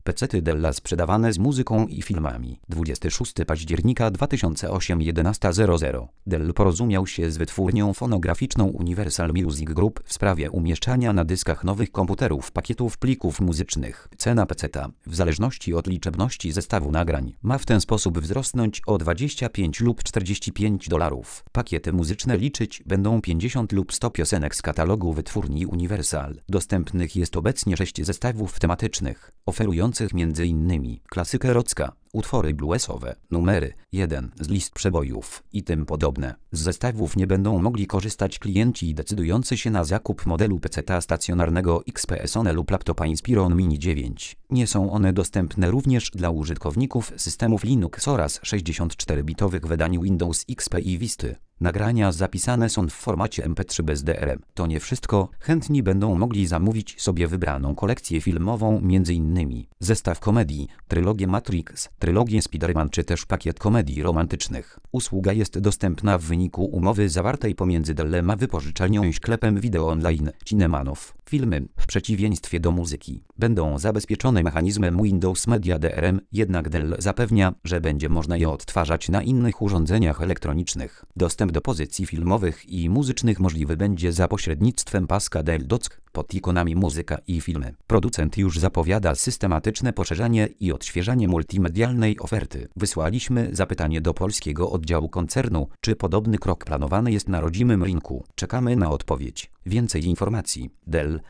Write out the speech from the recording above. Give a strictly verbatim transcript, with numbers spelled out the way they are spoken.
Pecety Della sprzedawane z muzyką i filmami. dwudziestego szóstego października dwa tysiące ósmego jedenasta zero zero. Dell porozumiał się z wytwórnią fonograficzną Universal Music Group w sprawie umieszczania na dyskach nowych komputerów pakietów plików muzycznych. Cena peceta, w zależności od liczebności zestawu nagrań, ma w ten sposób wzrosnąć o dwadzieścia pięć lub czterdzieści pięć dolarów. Pakiety muzyczne liczyć będą pięćdziesiąt lub sto piosenek z katalogu wytwórni Universal. Dostępnych jest obecnie sześć zestawów tematycznych, oferujących między innymi klasykę rocka, utwory bluesowe, numery jeden z list przebojów i tym podobne. Z zestawów nie będą mogli korzystać klienci decydujący się na zakup modelu peceta stacjonarnego X P S one lub laptopa Inspiron Mini dziewięć. Nie są one dostępne również dla użytkowników systemów Linux oraz sześćdziesiąt cztery bitowych wydaniu Windows X P i Visty. Nagrania zapisane są w formacie M P trzy bez D R M. To nie wszystko. Chętni będą mogli zamówić sobie wybraną kolekcję filmową, między innymi zestaw komedii, trylogię Matrix, trylogię Spider-Man czy też pakiet komedii romantycznych. Usługa jest dostępna w wyniku umowy zawartej pomiędzy Dellem a wypożyczalnią i sklepem wideo online Cinemanów. Filmy, w przeciwieństwie do muzyki, będą zabezpieczone mechanizmem Windows Media D R M, jednak Dell zapewnia, że będzie można je odtwarzać na innych urządzeniach elektronicznych. Dostęp do pozycji filmowych i muzycznych możliwy będzie za pośrednictwem paska Dell Dock pod ikonami muzyka i filmy. Producent już zapowiada systematyczne poszerzanie i odświeżanie multimedialnej oferty. Wysłaliśmy zapytanie do polskiego oddziału koncernu, czy podobny krok planowany jest na rodzimym rynku. Czekamy na odpowiedź. Więcej informacji. Dell.